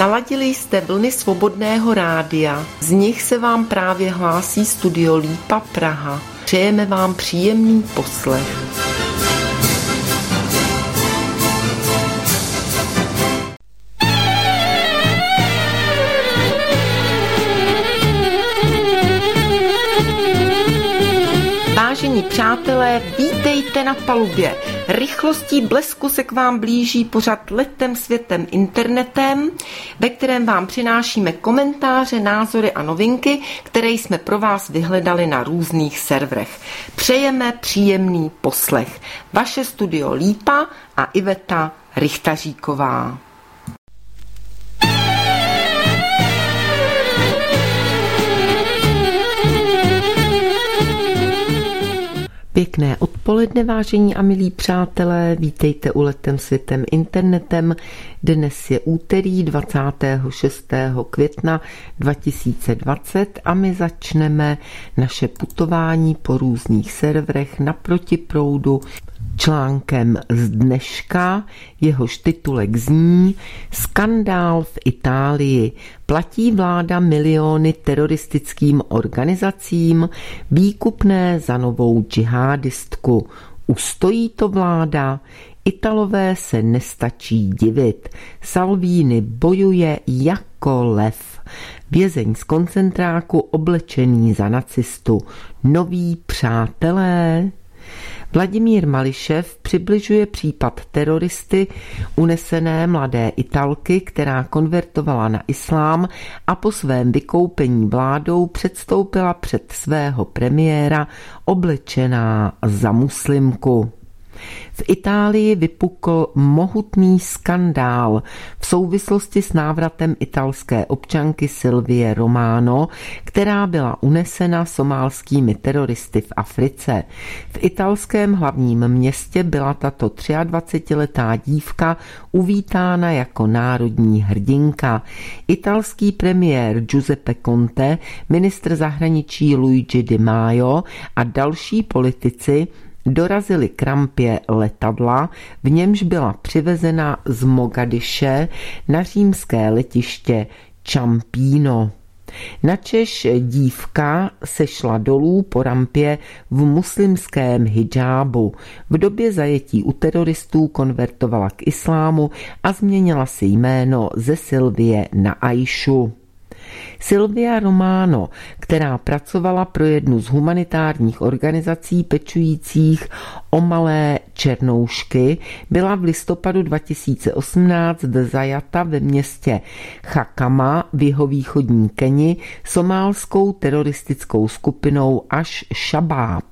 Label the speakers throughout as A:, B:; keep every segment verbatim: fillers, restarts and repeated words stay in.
A: Naladili jste vlny Svobodného rádia, z nich se vám právě hlásí Studio Lípa Praha. Přejeme vám příjemný poslech. Vážení přátelé, vítejte na palubě. Rychlostí blesku se k vám blíží pořad Letem světem internetem, ve kterém vám přinášíme komentáře, názory a novinky, které jsme pro vás vyhledali na různých serverech. Přejeme příjemný poslech. Vaše Studio Lípa a Iveta Richtaříková. Pěkné odpoledne, vážení a milí přátelé, vítejte u Letem světem internetem. Dnes je úterý dvacátého šestého května dva tisíce dvacet a my začneme naše putování po různých serverech na protiproudu článkem z dneška. Jehož titulek zní Skandál v Itálii. Platí vláda miliony teroristickým organizacím, výkupné za novou džihádistku. Ustojí to vláda? Italové se nestačí divit. Salvini bojuje jako lev. Vězeň z koncentráku oblečený za nacistu. Noví přátelé? Vladimír Mališev přibližuje případ teroristy unesené mladé Italky, která konvertovala na islám a po svém vykoupení vládou předstoupila před svého premiéra oblečená za muslimku. V Itálii vypukl mohutný skandál v souvislosti s návratem italské občanky Silvie Romano, která byla unesena somálskými teroristy v Africe. V italském hlavním městě byla tato dvacetitříletá dívka uvítána jako národní hrdinka. Italský premiér Giuseppe Conte, ministr zahraničí Luigi Di Maio a další politici dorazili k rampě letadla, v němž byla přivezena z Mogadiše na římské letiště Ciampino. Načež dívka sešla dolů po rampě v muslimském hidžábu. V době zajetí u teroristů konvertovala k islámu a změnila si jméno ze Silvie na Aishu. Silvia Romano, která pracovala pro jednu z humanitárních organizací pečujících o malé černoušky, byla v listopadu dva tisíce osmnáct zajata ve městě Chakama v jihovýchodní Keni somálskou teroristickou skupinou Ash-Shabaab.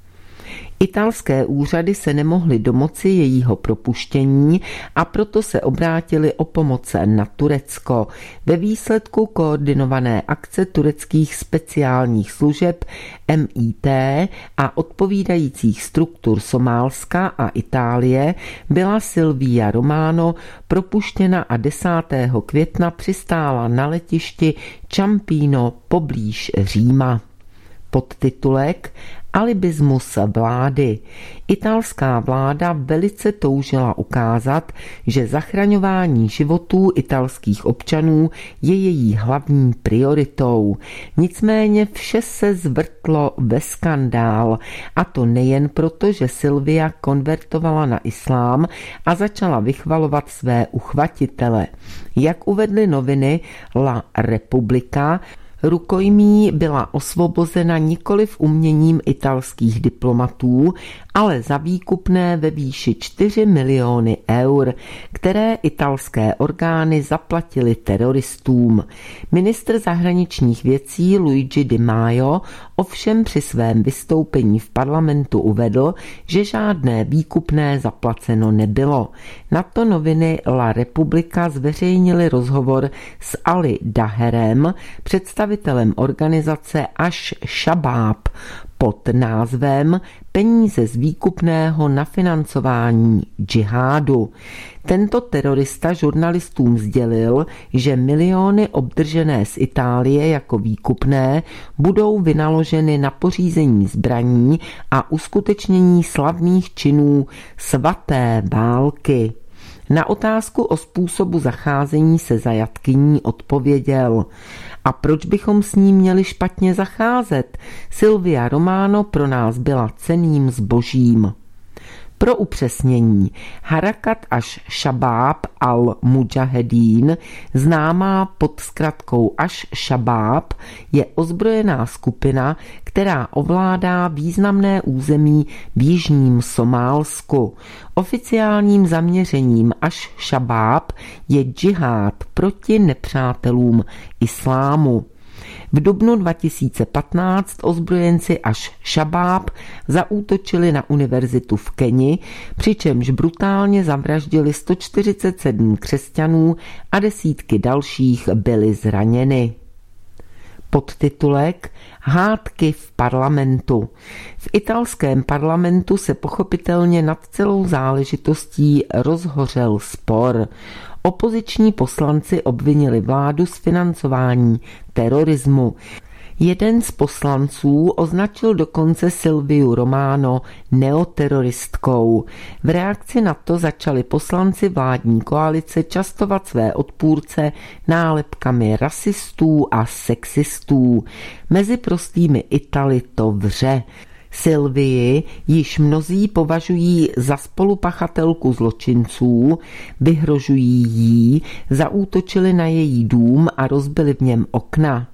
A: Italské úřady se nemohly domoci jejího propuštění a proto se obrátili o pomoc na Turecko. Ve výsledku koordinované akce tureckých speciálních služeb M I T a odpovídajících struktur Somálska a Itálie byla Silvia Romano propuštěna a desátého května přistála na letišti Ciampino poblíž Říma. Podtitulek Alibismus vlády. Italská vláda velice toužila ukázat, že zachraňování životů italských občanů je její hlavní prioritou. Nicméně vše se zvrtlo ve skandál, a to nejen proto, že Silvia konvertovala na islám a začala vychvalovat své uchvatitele. Jak uvedly noviny La Repubblica, rukojmí byla osvobozena nikoliv uměním italských diplomatů, ale za výkupné ve výši čtyři miliony eur, které italské orgány zaplatily teroristům. Ministr zahraničních věcí Luigi Di Maio ovšem při svém vystoupení v parlamentu uvedl, že žádné výkupné zaplaceno nebylo. Na to noviny La Repubblica zveřejnili rozhovor s Ali Daherem, představitelem organizace Ash-Shabaab, pod názvem Peníze z výkupného na financování džihádu. Tento terorista žurnalistům sdělil, že miliony obdržené z Itálie jako výkupné budou vynaloženy na pořízení zbraní a uskutečnění slavných činů svaté války. Na otázku o způsobu zacházení se zajatkyní odpověděl: a proč bychom s ní měli špatně zacházet? Silvia Romano pro nás byla cenným zbožím. Pro upřesnění, Harakat aš-Šabáb al-Mudžahedín, známá pod zkratkou aš-Šabáb, je ozbrojená skupina, která ovládá významné území v jižním Somálsku. Oficiálním zaměřením aš-Šabáb je džihád proti nepřátelům islámu. V dubnu dva tisíce patnáct ozbrojenci aš-Šabáb zaútočili na univerzitu v Keni, přičemž brutálně zavraždili sto čtyřicet sedm křesťanů a desítky dalších byly zraněny. Podtitulek Hádky v parlamentu. V italském parlamentu se pochopitelně nad celou záležitostí rozhořel spor. Opoziční poslanci obvinili vládu z financování terorismu. Jeden z poslanců označil dokonce Silviu Romano neoteroristkou. V reakci na to začali poslanci vládní koalice častovat své odpůrce nálepkami rasistů a sexistů. Mezi prostými Italy to vře. Silvii již mnozí považují za spolupachatelku zločinců, vyhrožují jí, zaútočili na její dům a rozbili v něm okna.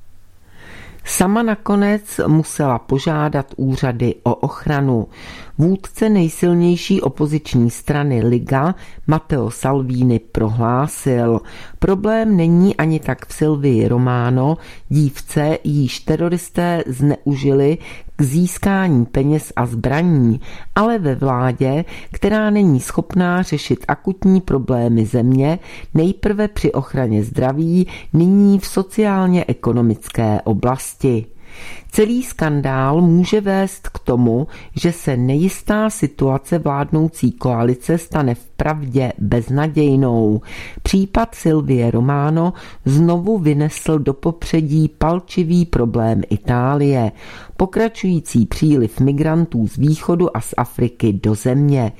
A: Sama nakonec musela požádat úřady o ochranu. Vůdce nejsilnější opoziční strany Liga Matteo Salvini prohlásil: problém není ani tak v Silvii Romano, dívce, jíž teroristé zneužili k získání peněz a zbraní, ale ve vládě, která není schopná řešit akutní problémy země, nejprve při ochraně zdraví, nyní v sociálně-ekonomické oblasti. Celý skandál může vést k tomu, že se nejistá situace vládnoucí koalice stane vpravdě beznadějnou. Případ Silvie Romano znovu vynesl do popředí palčivý problém Itálie, pokračující příliv migrantů z východu a z Afriky do země.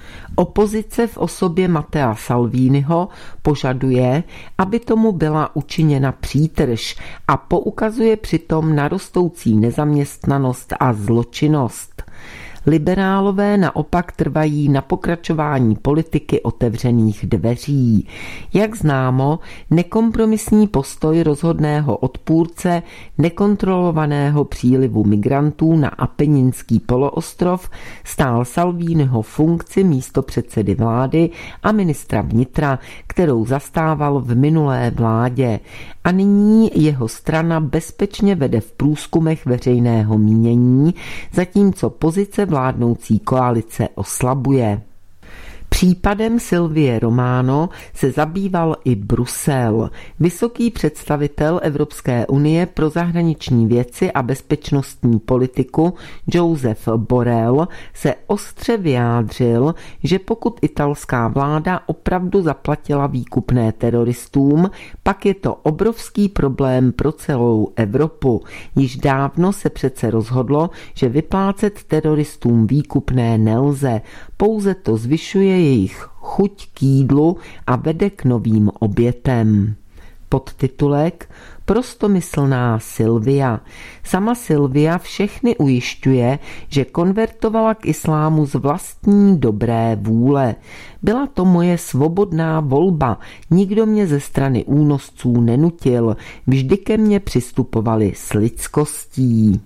A: Opozice v osobě Mattea Salviniho požaduje, aby tomu byla učiněna přítrž a poukazuje přitom na rostoucí nezaměstnanost a zločinnost. Liberálové naopak trvají na pokračování politiky otevřených dveří. Jak známo, nekompromisní postoj rozhodného odpůrce nekontrolovaného přílivu migrantů na Apeninský poloostrov stál Salviniho funkci místopředsedy vlády a ministra vnitra, kterou zastával v minulé vládě. A nyní jeho strana bezpečně vede v průzkumech veřejného mínění, zatímco pozice vládnoucí koalice oslabuje. Případem Silvie Romano se zabýval i Brusel. Vysoký představitel Evropské unie pro zahraniční věci a bezpečnostní politiku Josep Borrell se ostře vyjádřil, že pokud italská vláda opravdu zaplatila výkupné teroristům, pak je to obrovský problém pro celou Evropu. Již dávno se přece rozhodlo, že vyplácet teroristům výkupné nelze, pouze to zvyšuje jejich chuť k jídlu a vede k novým obětem. Podtitulek Prostomyslná Silvia. Sama Silvia všechny ujišťuje, že konvertovala k islámu z vlastní dobré vůle. Byla to moje svobodná volba, nikdo mě ze strany únosců nenutil, vždy ke mně přistupovali s lidskostí.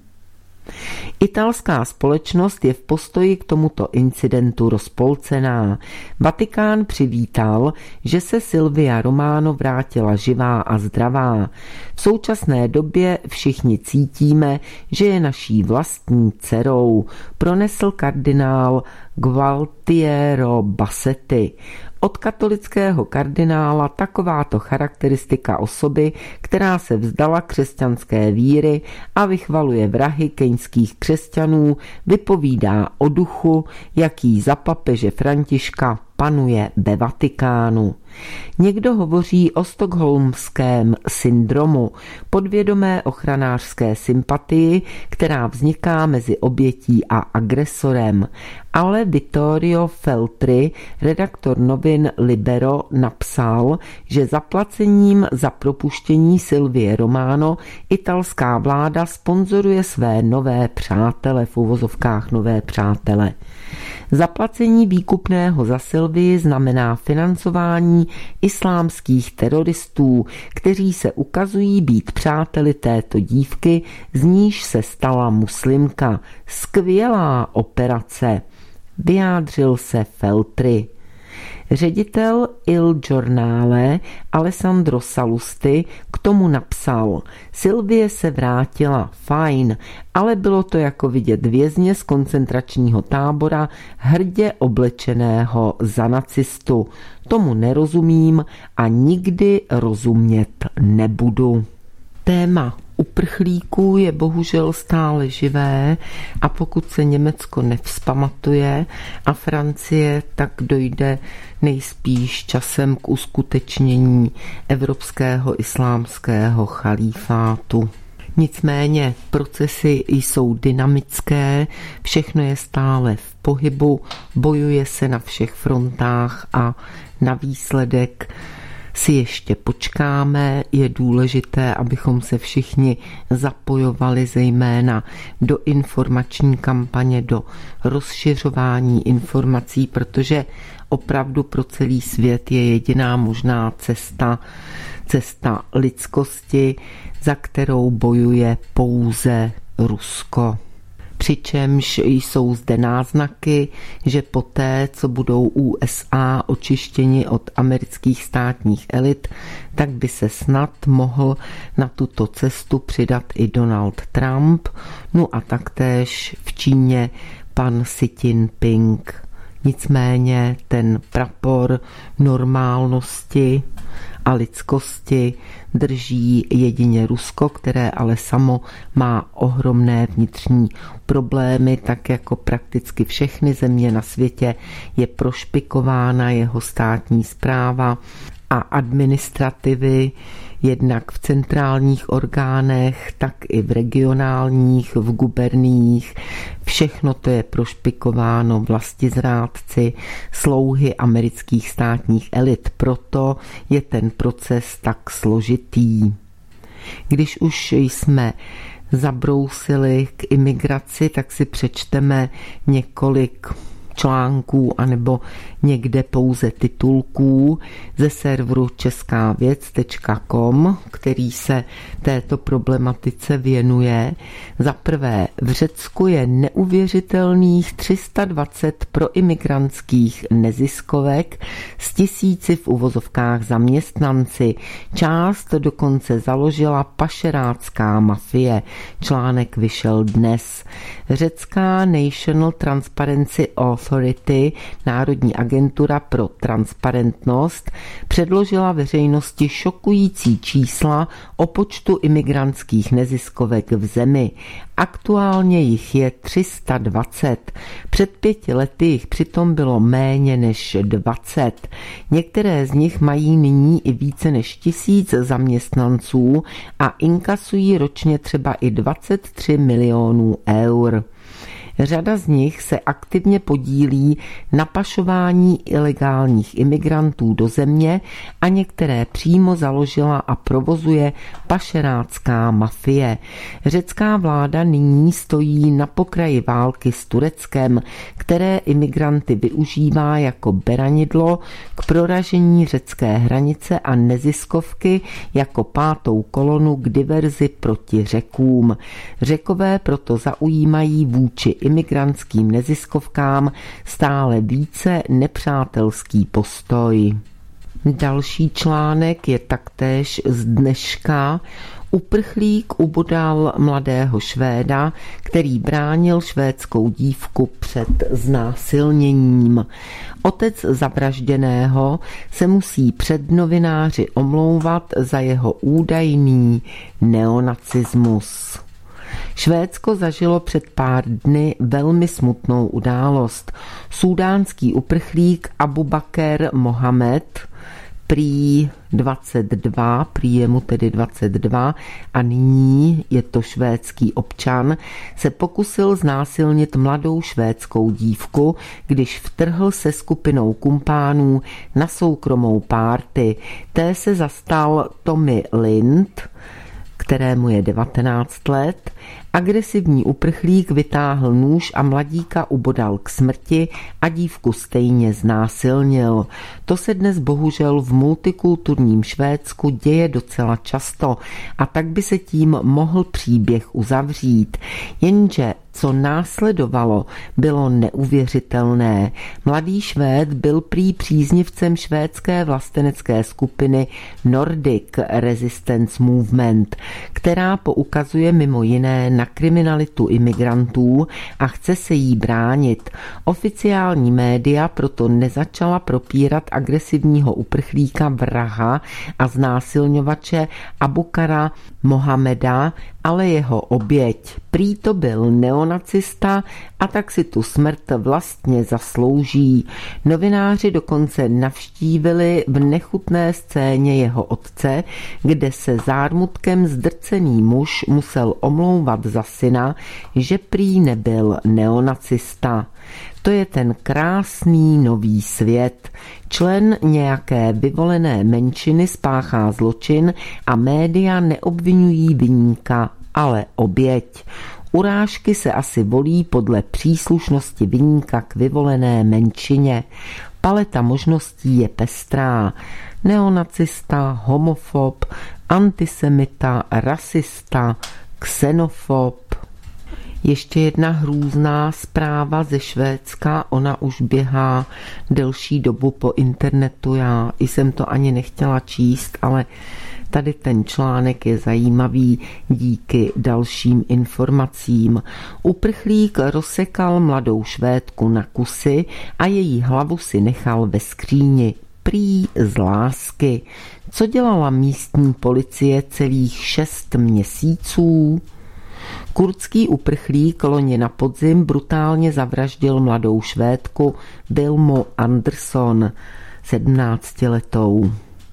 A: Italská společnost je v postoji k tomuto incidentu rozpolcená. Vatikán přivítal, že se Silvia Romano vrátila živá a zdravá. V současné době všichni cítíme, že je naší vlastní dcerou, pronesl kardinál Gualtiero Bassetti. Od katolického kardinála takováto charakteristika osoby, která se vzdala křesťanské víry a vychvaluje vrahy keňských křesťanů, vypovídá o duchu, jaký za papeže Františka panuje ve Vatikánu. Někdo hovoří o stockholmském syndromu, podvědomé ochranářské sympatii, která vzniká mezi obětí a agresorem. Ale Vittorio Feltri, redaktor novin Libero, napsal, že zaplacením za propuštění Silvie Romano italská vláda sponzoruje své nové přátele, v uvozovkách nové přátele. Zaplacení výkupného za Silvii znamená financování islámských teroristů, kteří se ukazují být přáteli této dívky, z níž se stala muslimka. Skvělá operace, vyjádřil se Feltri. Ředitel Il Giornale Alessandro Salusti k tomu napsal: Silvie se vrátila, fajn, ale bylo to jako vidět vězně z koncentračního tábora hrdě oblečeného za nacistu. Tomu nerozumím a nikdy rozumět nebudu. Téma uprchlíků je bohužel stále živé a pokud se Německo nevzpamatuje a Francie, tak dojde nejspíš časem k uskutečnění evropského islámského chalífátu. Nicméně procesy jsou dynamické, všechno je stále v pohybu, bojuje se na všech frontách a na výsledek si ještě počkáme. Je důležité, abychom se všichni zapojovali zejména do informační kampaně, do rozšiřování informací, protože opravdu pro celý svět je jediná možná cesta, cesta lidskosti, za kterou bojuje pouze Rusko. Přičemž jsou zde náznaky, že poté, co budou U S A očištěni od amerických státních elit, tak by se snad mohl na tuto cestu přidat i Donald Trump, no a taktéž v Číně pan Xi Jinping. Nicméně ten prapor normálnosti a lidskosti drží jedině Rusko, které ale samo má ohromné vnitřní problémy, tak jako prakticky všechny země na světě je prošpikována jeho státní správa a administrativy, jednak v centrálních orgánech, tak i v regionálních, v guberniích. Všechno to je prošpikováno vlastizrádci, slouhy amerických státních elit. Proto je ten proces tak složitý. Když už jsme zabrousili k imigraci, tak si přečteme několik článků anebo někde pouze titulků ze serveru česká věc tečka com, který se této problematice věnuje. Za prvé, v Řecku je neuvěřitelných tři sta dvacet proimigrantských neziskovek s tisíci v uvozovkách zaměstnanci. Část dokonce založila pašerácká mafie. Článek vyšel dnes. Řecká National Transparency Authority, národní agentura pro transparentnost, předložila veřejnosti šokující čísla o počtu imigrantských neziskovek v zemi. Aktuálně jich je tři sta dvacet. Před pěti lety jich přitom bylo méně než dvacet. Některé z nich mají nyní i více než tisíc zaměstnanců a inkasují ročně třeba i dvacet tři milionů eur. Řada z nich se aktivně podílí na pašování ilegálních imigrantů do země a některé přímo založila a provozuje pašerácká mafie. Řecká vláda nyní stojí na pokraji války s Tureckem, které imigranty využívá jako beranidlo k proražení řecké hranice a neziskovky jako pátou kolonu k diverzi proti Řekům. Řekové proto zaujímají vůči imigrantským neziskovkám stále více nepřátelský postoj. Další článek je taktéž z dneška. Uprchlík ubodal mladého Švéda, který bránil švédskou dívku před znásilněním. Otec zavražděného se musí před novináři omlouvat za jeho údajný neonacismus. Švédsko zažilo před pár dny velmi smutnou událost. Súdánský uprchlík Abu Bakr Mohamed, prý dvacet dva, prý je mu tedy dvacet dva a nyní je to švédský občan, se pokusil znásilnit mladou švédskou dívku, když vtrhl se skupinou kumpánů na soukromou párty. Té se zastal Tommy Lind, kterému je devatenáct let. Agresivní uprchlík vytáhl nůž a mladíka ubodal k smrti a dívku stejně znásilnil. To se dnes bohužel v multikulturním Švédsku děje docela často a tak by se tím mohl příběh uzavřít. Jenže co následovalo, bylo neuvěřitelné. Mladý Švéd byl prý příznivcem švédské vlastenecké skupiny Nordic Resistance Movement, která poukazuje mimo jiné na kriminalitu imigrantů a chce se jí bránit. Oficiální média proto nezačala propírat agresivního uprchlíka vraha a znásilňovače Abukara Mohameda, ale jeho oběť. Prý to byl neonacista a tak si tu smrt vlastně zaslouží. Novináři dokonce navštívili v nechutné scéně jeho otce, kde se zármutkem zdrcený muž musel omlouvat za syna, že prý nebyl neonacista. To je ten krásný nový svět. Člen nějaké vyvolené menšiny spáchá zločin a média neobvinují viníka, ale oběť. Urážky se asi volí podle příslušnosti viníka k vyvolené menšině. Paleta možností je pestrá. Neonacista, homofob, antisemita, rasista, xenofob. Ještě jedna hrůzná zpráva ze Švédska, ona už běhá delší dobu po internetu, já jsem to ani nechtěla číst, ale tady ten článek je zajímavý díky dalším informacím. Uprchlík rozsekal mladou Švédku na kusy a její hlavu si nechal ve skříni. Prý z lásky. Co dělala místní policie celých šest měsíců? Kurdský uprchlík loni na podzim brutálně zavraždil mladou Švédku Vilmu Andersson, sedmnáctiletou.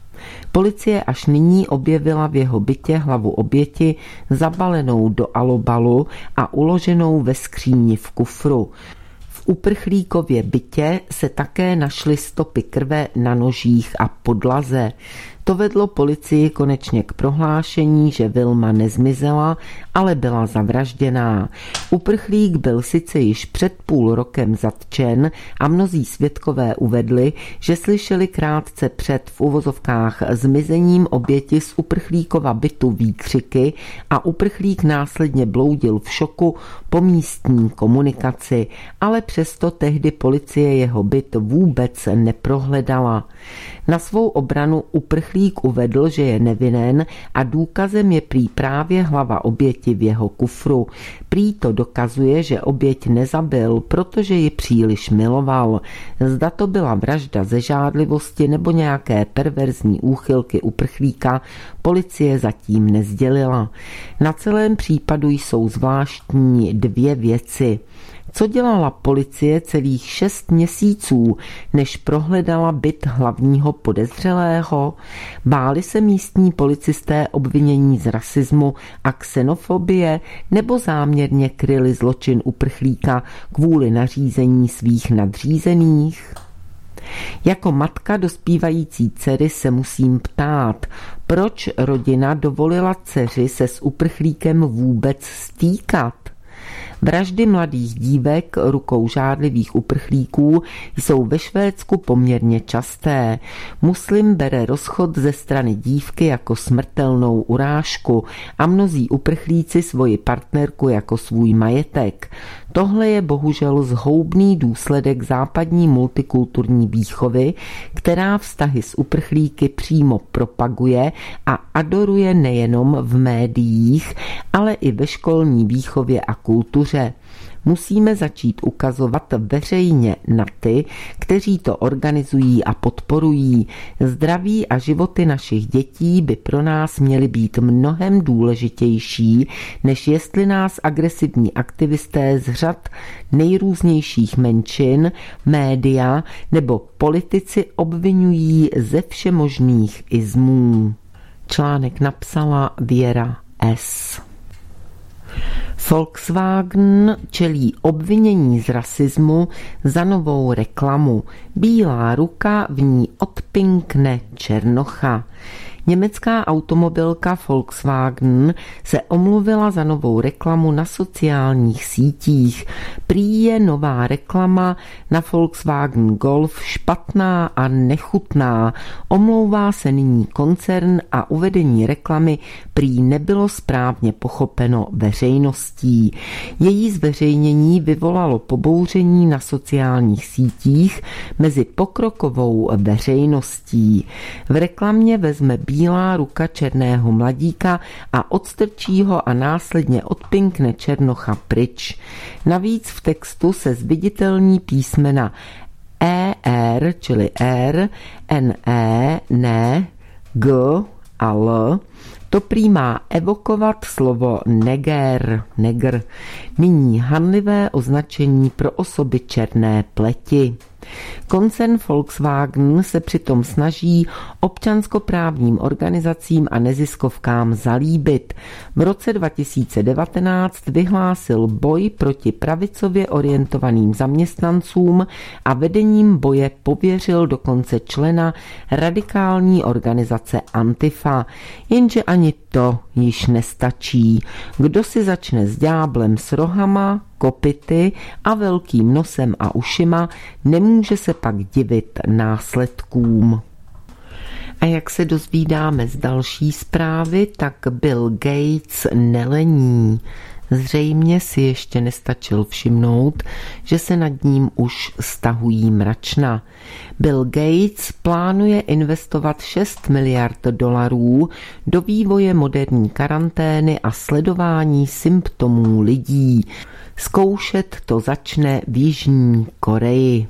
A: Policie až nyní objevila v jeho bytě hlavu oběti zabalenou do alobalu a uloženou ve skříni v kufru. V uprchlíkově bytě se také našly stopy krve na nožích a podlaze. To vedlo policii konečně k prohlášení, že Vilma nezmizela, ale byla zavražděná. Uprchlík byl sice již před půl rokem zatčen a mnozí svědkové uvedli, že slyšeli krátce před v uvozovkách zmizením oběti z uprchlíkova bytu výkřiky a uprchlík následně bloudil v šoku po místní komunikaci, ale přesto tehdy policie jeho byt vůbec neprohledala. Na svou obranu uprchlík uvedl, že je nevinen a důkazem je prý právě hlava oběti v jeho kufru. Prý to dokazuje, že oběť nezabil, protože ji příliš miloval. Zda to byla vražda ze žádlivosti nebo nějaké perverzní úchylky uprchlíka, policie zatím nesdělila. Na celém případu jsou zvláštní dvě věci. Co dělala policie celých šest měsíců, než prohledala byt hlavního podezřelého? Báli se místní policisté obvinění z rasismu a xenofobie nebo záměrně kryli zločin uprchlíka kvůli nařízení svých nadřízených? Jako matka dospívající dcery se musím ptát, proč rodina dovolila dceři se s uprchlíkem vůbec stýkat? Vraždy mladých dívek rukou žádlivých uprchlíků jsou ve Švédsku poměrně časté. Muslim bere rozchod ze strany dívky jako smrtelnou urážku a mnozí uprchlíci svoji partnerku jako svůj majetek. Tohle je bohužel zhoubný důsledek západní multikulturní výchovy, která vztahy s uprchlíky přímo propaguje a adoruje nejenom v médiích, ale i ve školní výchově a kultuře. Musíme začít ukazovat veřejně na ty, kteří to organizují a podporují. Zdraví a životy našich dětí by pro nás měly být mnohem důležitější, než jestli nás agresivní aktivisté z řad nejrůznějších menšin, média nebo politici obvinují ze všemožných izmů. Článek napsala Věra S. Volkswagen čelí obvinění z rasismu za novou reklamu. Bílá ruka v ní odpinkne černocha. Německá automobilka Volkswagen se omluvila za novou reklamu na sociálních sítích. Prý je nová reklama na Volkswagen Golf špatná a nechutná. Omlouvá se nyní koncern a uvedení reklamy prý nebylo správně pochopeno veřejností. Její zveřejnění vyvolalo pobouření na sociálních sítích mezi pokrokovou veřejností. V reklamě vezme bílá ruka černého mladíka a odstrčí ho a následně odpinkne černocha pryč. Navíc v textu se zviditelní písmena E R, čili R, N E, ne, G a L. To prý má evokovat slovo neger, negr, nyní hanlivé označení pro osoby černé pleti. Koncern Volkswagen se přitom snaží občanskoprávním organizacím a neziskovkám zalíbit. V roce dva tisíce devatenáct vyhlásil boj proti pravicově orientovaným zaměstnancům a vedením boje pověřil dokonce člena radikální organizace Antifa. Jenže ani to již nestačí. Kdo si začne s ďáblem s rohama, kopyty a velkým nosem a ušima, nemůže se pak divit následkům. A jak se dozvídáme z další zprávy, tak Bill Gates nelení. Zřejmě si ještě nestačil všimnout, že se nad ním už stahují mračna. Bill Gates plánuje investovat šest miliard dolarů do vývoje moderní karantény a sledování symptomů lidí. Zkoušet to začne v Jižní Koreji.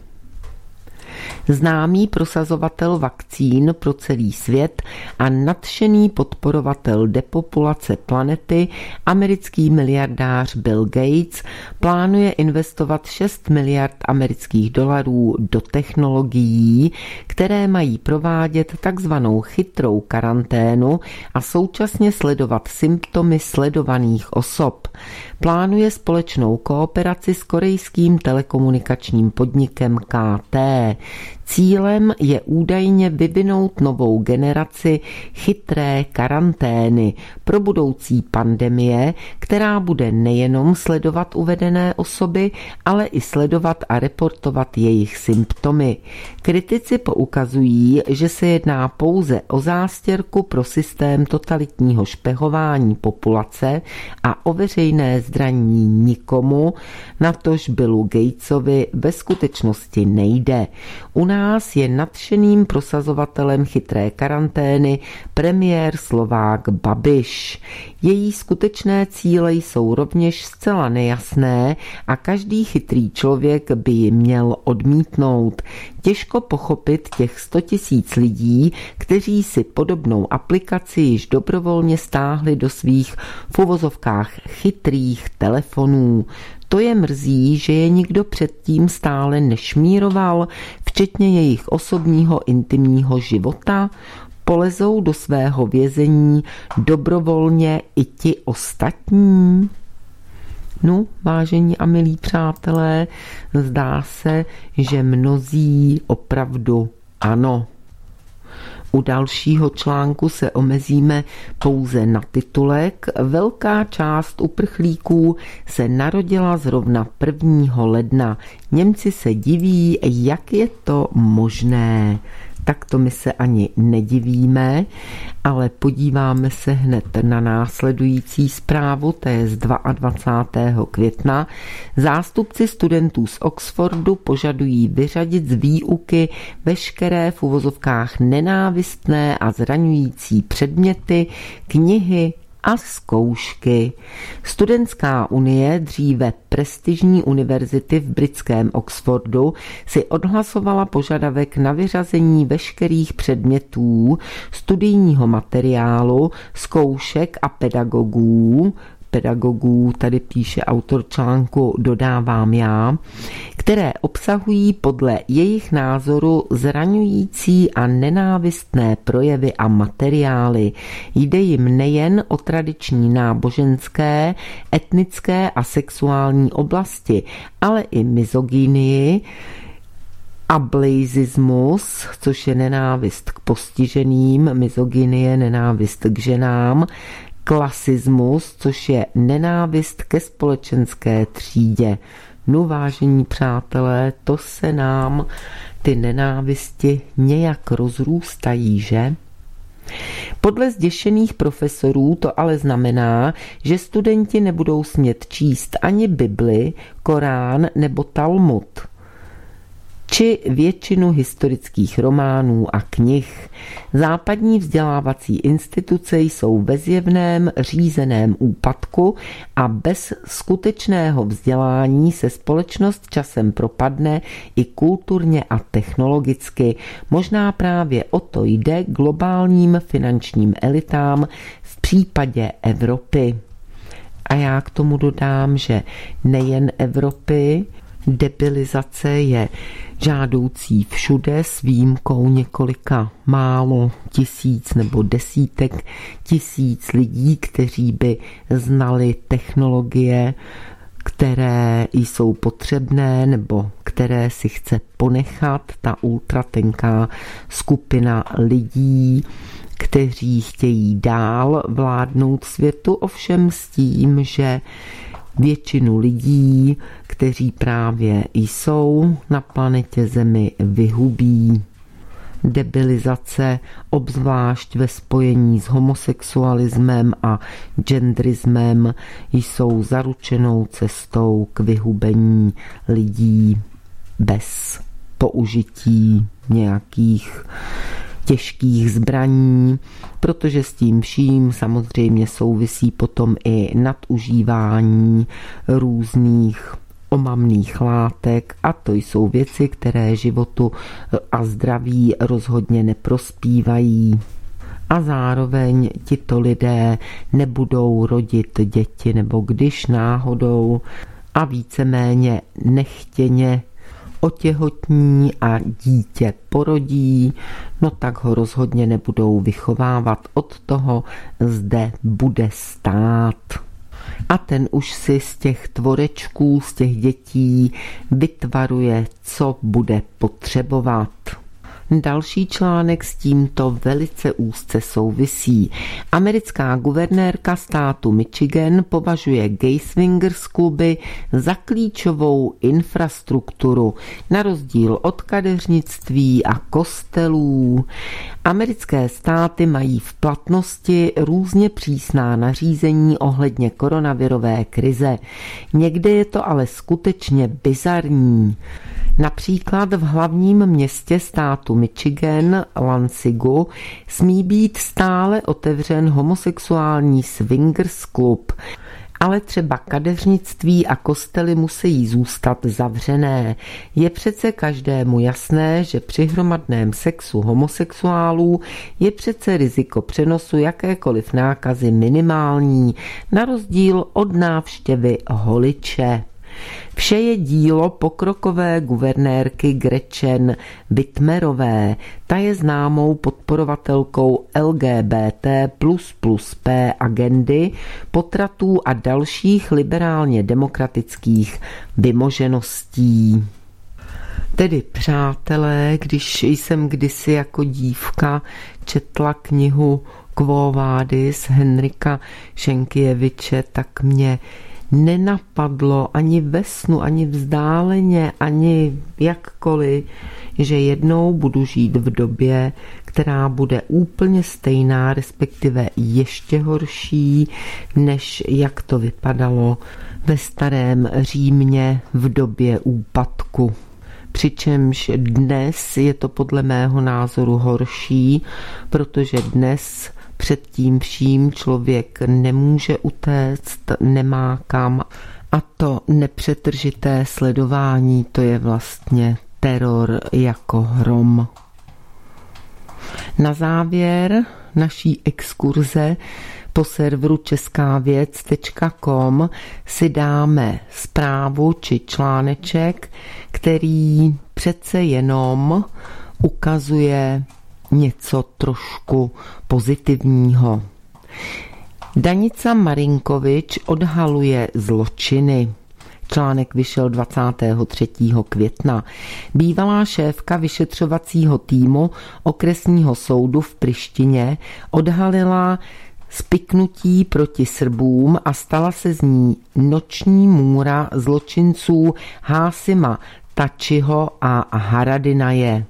A: Známý prosazovatel vakcín pro celý svět a nadšený podporovatel depopulace planety, americký miliardář Bill Gates, plánuje investovat šest miliard amerických dolarů do technologií, které mají provádět takzvanou chytrou karanténu a současně sledovat symptomy sledovaných osob. Plánuje společnou kooperaci s korejským telekomunikačním podnikem K T. Cílem je údajně vyvinout novou generaci chytré karantény pro budoucí pandemie, která bude nejenom sledovat uvedené osoby, ale i sledovat a reportovat jejich symptomy. Kritici poukazují, že se jedná pouze o zástěrku pro systém totalitního špehování populace a o veřejné zdraní nikomu, natož Billu Gatesovi ve skutečnosti nejde. U nás je nadšeným prosazovatelem chytré karantény premiér Slovák Babiš. Její skutečné cíle jsou rovněž zcela nejasné a každý chytrý člověk by ji měl odmítnout. Těžko pochopit těch sto tisíc lidí, kteří si podobnou aplikaci již dobrovolně stáhli do svých v uvozovkách chytrých telefonů. To je mrzí, že je nikdo předtím stále nešmíroval, včetně jejich osobního intimního života. Polezou do svého vězení dobrovolně i ti ostatní. No, vážení a milí přátelé, zdá se, že mnozí opravdu ano. U dalšího článku se omezíme pouze na titulek. Velká část uprchlíků se narodila zrovna prvního ledna. Němci se diví, jak je to možné. Tak to my se ani nedivíme, ale podíváme se hned na následující zprávu, to je z dvacátého druhého května. Zástupci studentů z Oxfordu požadují vyřadit z výuky veškeré v uvozovkách nenávistné a zraňující předměty, knihy a zkoušky. Studentská unie, dříve prestižní univerzity v britském Oxfordu, si odhlasovala požadavek na vyřazení veškerých předmětů, studijního materiálu, zkoušek a pedagogů, pedagogů, tady píše autor článku, dodávám já, které obsahují podle jejich názoru zraňující a nenávistné projevy a materiály. Jde jim nejen o tradiční náboženské, etnické a sexuální oblasti, ale i mizogynii, ableizismus, což je nenávist k postiženým, mizogynie, nenávist k ženám, klasismus, což je nenávist ke společenské třídě. No, vážení přátelé, to se nám ty nenávisti nějak rozrůstají, že? Podle zděšených profesorů to ale znamená, že studenti nebudou smět číst ani Bibli, Korán nebo Talmud, či většinu historických románů a knih. Západní vzdělávací instituce jsou ve zjevném řízeném úpadku a bez skutečného vzdělání se společnost časem propadne i kulturně a technologicky. Možná právě o to jde globálním finančním elitám v případě Evropy. A já k tomu dodám, že nejen Evropy, debilizace je žádoucí všude s výjimkou několika málo tisíc nebo desítek tisíc lidí, kteří by znali technologie, které jsou potřebné nebo které si chce ponechat ta ultratenká skupina lidí, kteří chtějí dál vládnout světu, ovšem s tím, že většinu lidí, kteří právě jsou na planetě Zemi, vyhubí. Debilizace, obzvlášť ve spojení s homosexualismem a genderismem, jsou zaručenou cestou k vyhubení lidí bez použití nějakých těžkých zbraní, protože s tím vším samozřejmě souvisí potom i nadužívání různých omamných látek a to jsou věci, které životu a zdraví rozhodně neprospívají. A zároveň tito lidé nebudou rodit děti, nebo když náhodou a víceméně nechtěně otěhotní a dítě porodí, no tak ho rozhodně nebudou vychovávat. Od toho zde bude stát. A ten už si z těch tvorečků, z těch dětí vytvaruje, co bude potřebovat. Další článek s tímto velice úzce souvisí. Americká guvernérka státu Michigan považuje gay swingers kluby za klíčovou infrastrukturu, na rozdíl od kadeřnictví a kostelů. Americké státy mají v platnosti různě přísná nařízení ohledně koronavirové krize. Někde je to ale skutečně bizarní. Například v hlavním městě státu Michigan, Lansigu, smí být stále otevřen homosexuální swingers klub, ale třeba kadeřnictví a kostely musí zůstat zavřené. Je přece každému jasné, že při hromadném sexu homosexuálů je přece riziko přenosu jakékoliv nákazy minimální, na rozdíl od návštěvy holiče. Vše je dílo pokrokové guvernérky Gretchen Whitmerové. Ta je známou podporovatelkou L G B T plus plus P agendy, potratů a dalších liberálně demokratických vymožeností. Tedy, přátelé, když jsem kdysi jako dívka četla knihu Quo Vadis Henrika Šenkieviče, tak mě nenapadlo ani ve snu, ani vzdáleně, ani jakkoliv, že jednou budu žít v době, která bude úplně stejná, respektive ještě horší, než jak to vypadalo ve starém Římě v době úpadku. Přičemž dnes je to podle mého názoru horší, protože dnes před tím vším člověk nemůže utéct, nemá kam. A to nepřetržité sledování, to je vlastně teror jako hrom. Na závěr naší exkurze po serveru česká věc tečka com si dáme zprávu či článeček, který přece jenom ukazuje něco trošku pozitivního. Danica Marinkovič odhaluje zločiny. Článek vyšel dvacátého třetího května. Bývalá šéfka vyšetřovacího týmu okresního soudu v Prištině odhalila spiknutí proti Srbům a stala se z ní noční můra zločinců Hásima Tačiho a Haradinaje.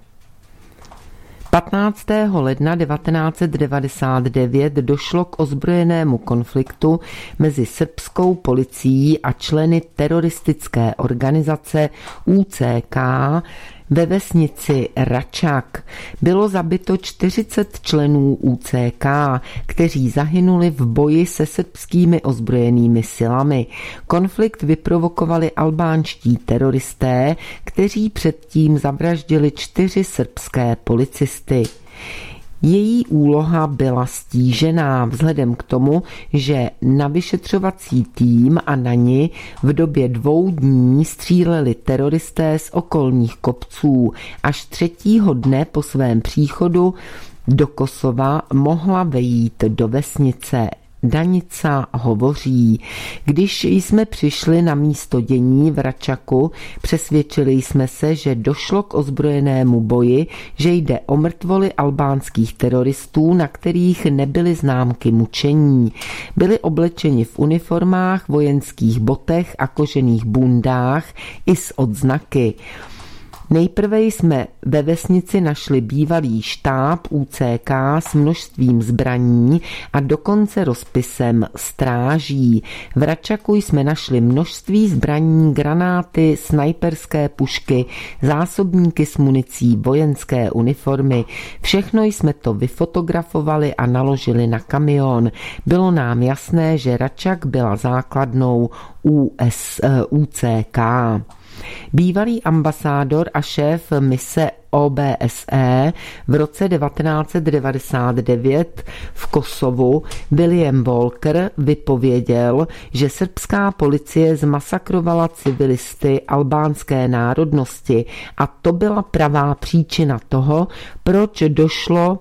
A: patnáctého ledna devatenáct set devadesát devět došlo k ozbrojenému konfliktu mezi srbskou policií a členy teroristické organizace U C K ve vesnici Račak. Bylo zabito čtyřicet členů U C K, kteří zahynuli v boji se srbskými ozbrojenými silami. Konflikt vyprovokovali albánští teroristé, kteří předtím zavraždili čtyři srbské policisty. Její úloha byla stížená vzhledem k tomu, že na vyšetřovací tým a na ni v době dvou dní stříleli teroristé z okolních kopců. Až třetího dne po svém příchodu do Kosova mohla vejít do vesnice. Danica hovoří: když jsme přišli na místo dění v Račaku, přesvědčili jsme se, že došlo k ozbrojenému boji, že jde o mrtvoly albánských teroristů, na kterých nebyly známky mučení. Byli oblečeni v uniformách, vojenských botech a kožených bundách i s odznaky. Nejprve jsme ve vesnici našli bývalý štáb U C K s množstvím zbraní a dokonce rozpisem stráží. V Račaku jsme našli množství zbraní, granáty, snajperské pušky, zásobníky s municí, vojenské uniformy. Všechno jsme to vyfotografovali a naložili na kamion. Bylo nám jasné, že Račak byla základnou U S, U C K. Bývalý ambasádor a šéf mise O B S E v roce devatenáct set devadesát devět v Kosovu William Walker vypověděl, že srbská policie zmasakrovala civilisty albánské národnosti a to byla pravá příčina toho, proč došlo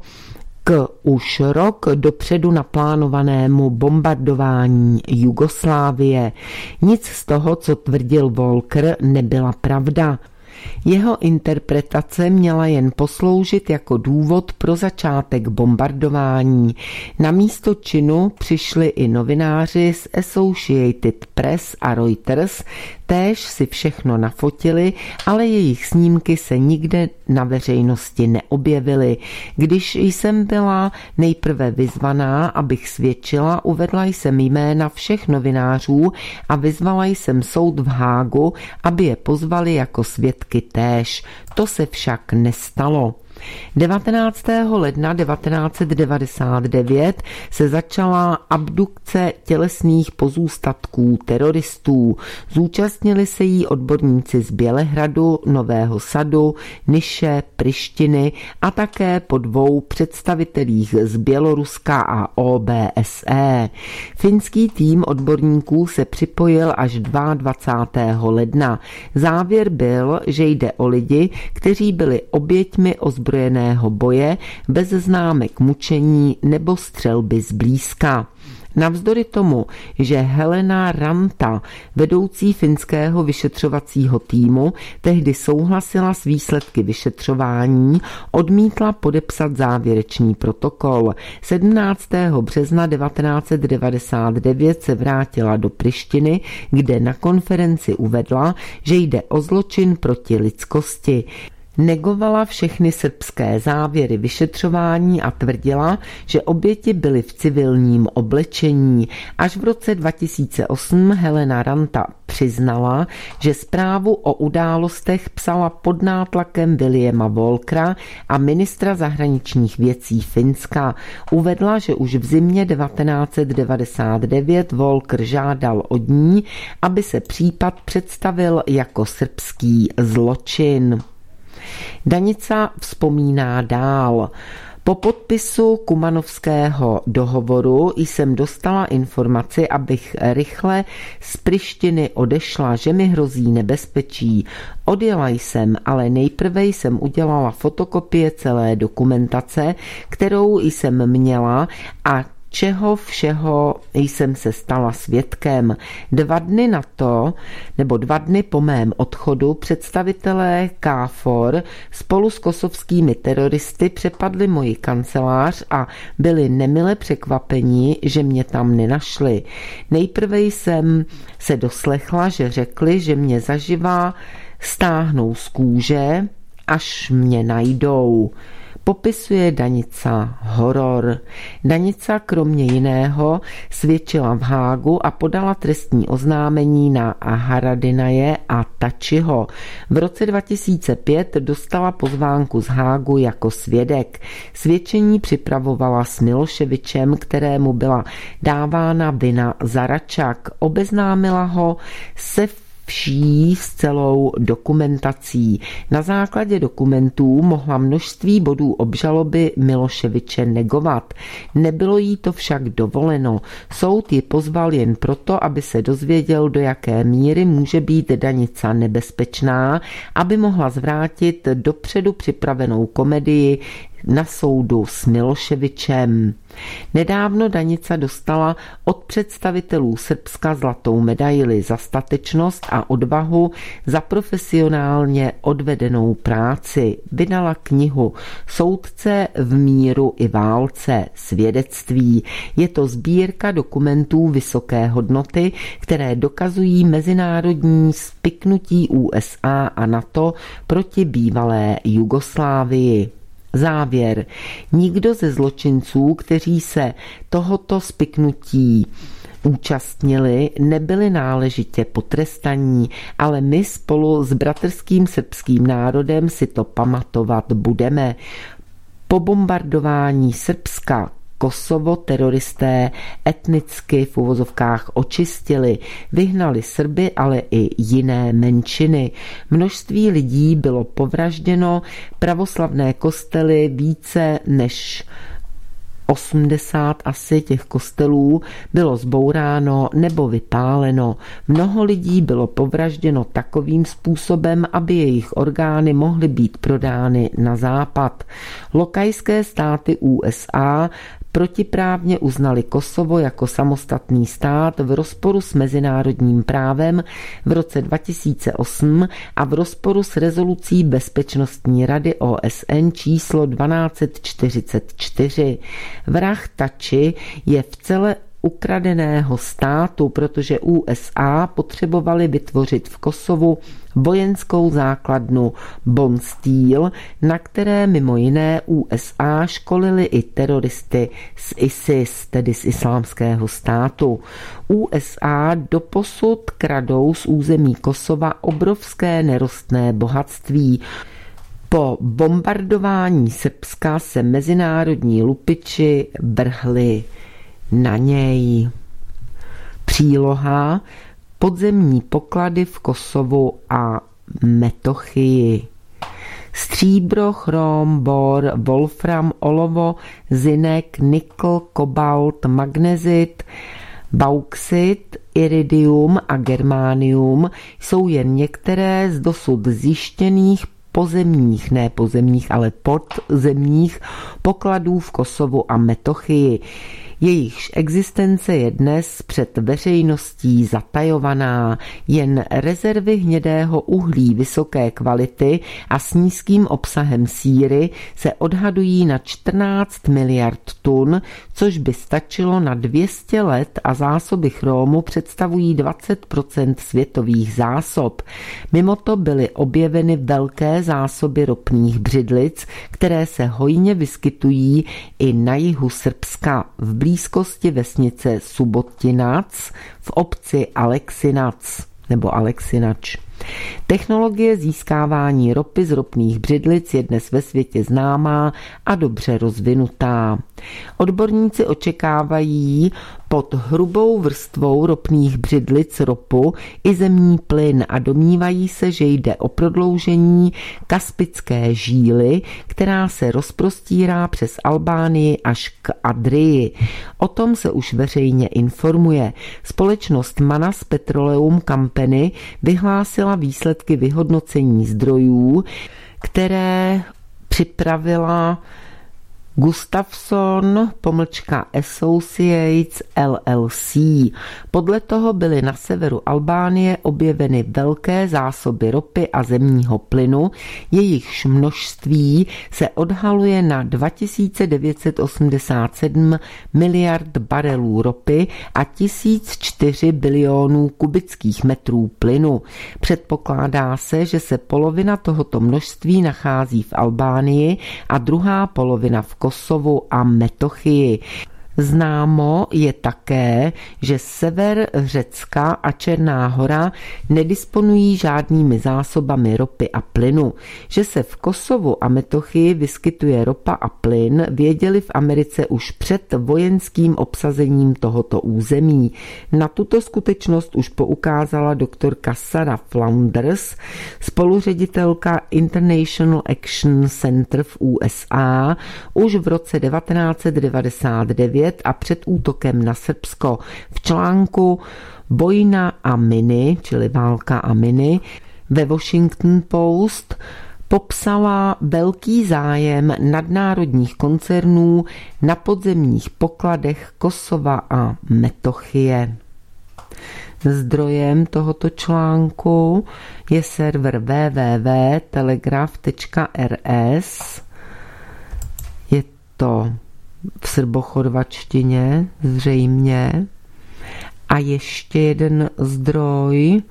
A: k už rok dopředu naplánovanému bombardování Jugoslávie. Nic z toho, co tvrdil Walker, nebyla pravda. Jeho interpretace měla jen posloužit jako důvod pro začátek bombardování. Na místo činu přišli i novináři z Associated Press a Reuters, též si všechno nafotili, ale jejich snímky se nikde na veřejnosti neobjevily. Když jsem byla nejprve vyzvaná, abych svědčila, uvedla jsem jména všech novinářů a vyzvala jsem soud v Hágu, aby je pozvali jako svědky též. To se však nestalo. devatenáctého ledna devatenáct set devadesát devět se začala abdukce tělesných pozůstatků teroristů. Zúčastnili se jí odborníci z Bělehradu, Nového Sadu, Niše, Prištiny a také po dvou představitelích z Běloruska a O B S E. Finský tým odborníků se připojil až dvacátého druhého ledna. Závěr byl, že jde o lidi, kteří byli oběťmi ozbrojeného boje bez známek mučení nebo střelby zblízka. Navzdory tomu, že Helena Ranta, vedoucí finského vyšetřovacího týmu, tehdy souhlasila s výsledky vyšetřování, odmítla podepsat závěrečný protokol. sedmnáctého března devatenáct set devadesát devět se vrátila do Prištiny, kde na konferenci uvedla, že jde o zločin proti lidskosti. Negovala všechny srbské závěry vyšetřování a tvrdila, že oběti byly v civilním oblečení. Až v roce dva tisíce osm Helena Ranta přiznala, že zprávu o událostech psala pod nátlakem Williama Walkera a ministra zahraničních věcí Finska. Uvedla, že už v zimě devatenáct set devadesát devět Walker žádal od ní, aby se případ představil jako srbský zločin. Danica vzpomíná dál. Po podpisu Kumanovského dohovoru jsem dostala informaci, abych rychle z Prištiny odešla, že mi hrozí nebezpečí. Odjela jsem, ale nejprve jsem udělala fotokopie celé dokumentace, kterou jsem měla a čeho všeho jsem se stala svědkem. Dva dny na to, nebo dva dny po mém odchodu, představitelé K F O R spolu s kosovskými teroristy přepadli moji kancelář a byli nemile překvapeni, že mě tam nenašli. Nejprve jsem se doslechla, že řekli, že mě zaživa stáhnou z kůže, až mě najdou. Popisuje Danica horor. Danica kromě jiného svědčila v Hágu a podala trestní oznámení na Haradinaje a Tačiho. V roce dva tisíce pět dostala pozvánku z Hágu jako svědek. Svědčení připravovala s Miloševičem, kterému byla dávána vina za račak. Obeznámila ho se vší s celou dokumentací. Na základě dokumentů mohla množství bodů obžaloby Miloševiče negovat. Nebylo jí to však dovoleno. Soud ji pozval jen proto, aby se dozvěděl, do jaké míry může být Danica nebezpečná, aby mohla zvrátit dopředu připravenou komedii na soudu s Miloševičem. Nedávno Danica dostala od představitelů Srbska zlatou medaili za statečnost a odvahu za profesionálně odvedenou práci. Vydala knihu Soudce v míru i válce, svědectví. Je to sbírka dokumentů vysoké hodnoty, které dokazují mezinárodní spiknutí U S A a NATO proti bývalé Jugoslávii. Závěr. Nikdo ze zločinců, kteří se tohoto spiknutí účastnili, nebyli náležitě potrestaní, ale my spolu s bratrským srbským národem si to pamatovat budeme. Po bombardování Srbska Kosovo teroristé etnicky v uvozovkách očistili, vyhnali Srby, ale i jiné menšiny. Množství lidí bylo povražděno, pravoslavné kostely více než osmdesát asi těch kostelů bylo zbouráno nebo vypáleno. Mnoho lidí bylo povražděno takovým způsobem, aby jejich orgány mohly být prodány na západ. Lokajské státy U S A protiprávně uznali Kosovo jako samostatný stát v rozporu s mezinárodním právem v roce dva tisíce osm a v rozporu s rezolucí Bezpečnostní rady O S N číslo dvanáct set čtyřicet čtyři. Vrah Tači je v celé ukradeného státu, protože U S A potřebovali vytvořit v Kosovu vojenskou základnu Bonsteel, na které mimo jiné U S A školili i teroristy z ISIS, tedy z Islámského státu. U S A doposud kradou z území Kosova obrovské nerostné bohatství. Po bombardování Srbska se mezinárodní lupiči vrhli na něj. Příloha: podzemní poklady v Kosovu a Metochii. Stříbro, chrom, bor, wolfram, olovo, zinek, nikl, kobalt, magnezit, bauxit, iridium a germánium jsou jen některé z dosud zjištěných pozemních, ne pozemních, ale podzemních pokladů v Kosovu a Metochii. Jejichž existence je dnes před veřejností zatajovaná. Jen rezervy hnědého uhlí vysoké kvality a s nízkým obsahem síry se odhadují na čtrnáct miliard tun, což by stačilo na dvě stě let a zásoby chromu představují dvacet procent světových zásob. Mimo to byly objeveny velké zásoby ropných břidlic, které se hojně vyskytují i na jihu Srbska v blízkosti vesnice Subotinac v obci Aleksinac nebo Aleksinač. Technologie získávání ropy z ropných břidlic je dnes ve světě známá a dobře rozvinutá. Odborníci očekávají pod hrubou vrstvou ropných břidlic ropu i zemní plyn a domnívají se, že jde o prodloužení kaspické žíly, která se rozprostírá přes Albánii až k Adrii. O tom se už veřejně informuje. Společnost Manas Petroleum Company vyhlásila výsledky vyhodnocení zdrojů, které připravila Gustafson pomlčka Associates L L C. Podle toho byly na severu Albánie objeveny velké zásoby ropy a zemního plynu, jejichž množství se odhaluje na dva tisíce devět set osmdesát sedm miliard barelů ropy a tisíc čtyři bilionů kubických metrů plynu. Předpokládá se, že se polovina tohoto množství nachází v Albánii a druhá polovina v Kosovu a Metochii. Známo je také, že sever Řecka a Černá Hora nedisponují žádnými zásobami ropy a plynu. Že se v Kosovu a Metochii vyskytuje ropa a plyn, věděli v Americe už před vojenským obsazením tohoto území. Na tuto skutečnost už poukázala doktorka Sarah Flounders, spoluředitelka International Action Center v U S A, už v roce devatenáct set devadesát devět a před útokem na Srbsko v článku Vojna a miny, čili válka a miny, ve Washington Post popsala velký zájem nadnárodních koncernů na podzemních pokladech Kosova a Metochie. Zdrojem tohoto článku je server w w w tečka telegraf tečka r s. Je to v srbochorvačtině zřejmě. A ještě jeden zdroj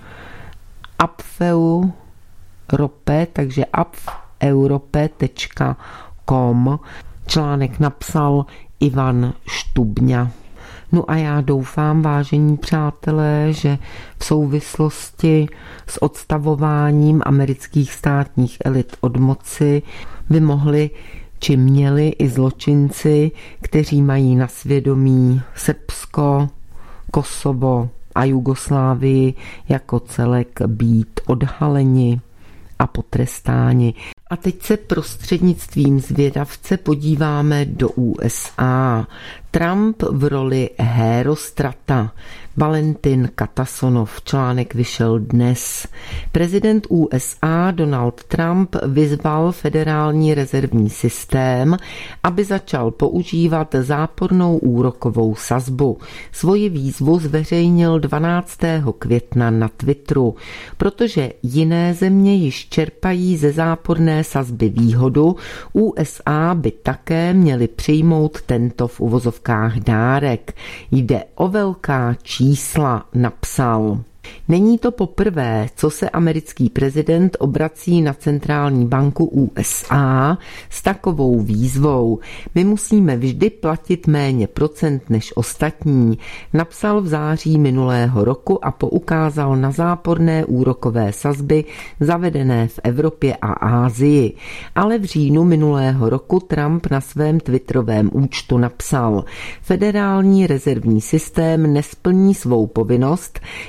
A: apfeurope, takže apfeurope tečka com. Článek napsal Ivan Štubňa. No a já doufám, vážení přátelé, že v souvislosti s odstavováním amerických státních elit od moci by mohli či měli i zločinci, kteří mají na svědomí Srbsko, Kosovo a Jugoslávii jako celek, být odhaleni a potrestáni. A teď se prostřednictvím zvědavce podíváme do U S A. Trump v roli hérostrata. Valentin Katasonov, článek vyšel dnes. Prezident U S A Donald Trump vyzval federální rezervní systém, aby začal používat zápornou úrokovou sazbu. Svoji výzvu zveřejnil dvanáctého května na Twitteru, protože jiné země již čerpají ze záporné sazby výhodu, U S A by také měly přijmout tento v uvozovkách dárek. Jde o velká čísla, napsal. Není to poprvé, co se americký prezident obrací na centrální banku U S A s takovou výzvou. My musíme vždy platit méně procent než ostatní, napsal v září minulého roku a poukázal na záporné úrokové sazby zavedené v Evropě a Asii. Ale v říjnu minulého roku Trump na svém twitterovém účtu napsal: Federální rezervní systém nesplní svou povinnost, jestliže